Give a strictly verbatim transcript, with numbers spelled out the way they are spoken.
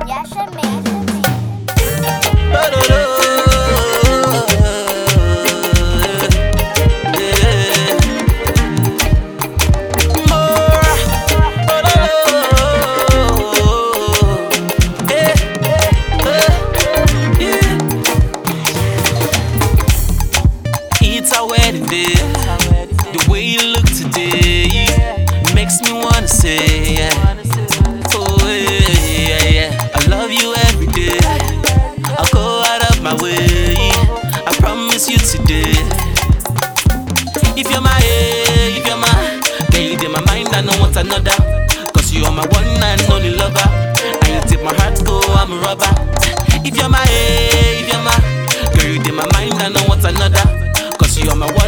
It's our wedding day. The way you look today makes me wanna say, yeah. Oh yeah, yeah, yeah. I love you every day. I'll go out of my way. I promise you today. If you're my, if you're my, girl, you in my mind, I don't want another. Cause you are my one and only lover. And you take my heart, go, I'm a rubber. If you're my, if you're my, girl, you in my mind, I don't want another. Cause you are my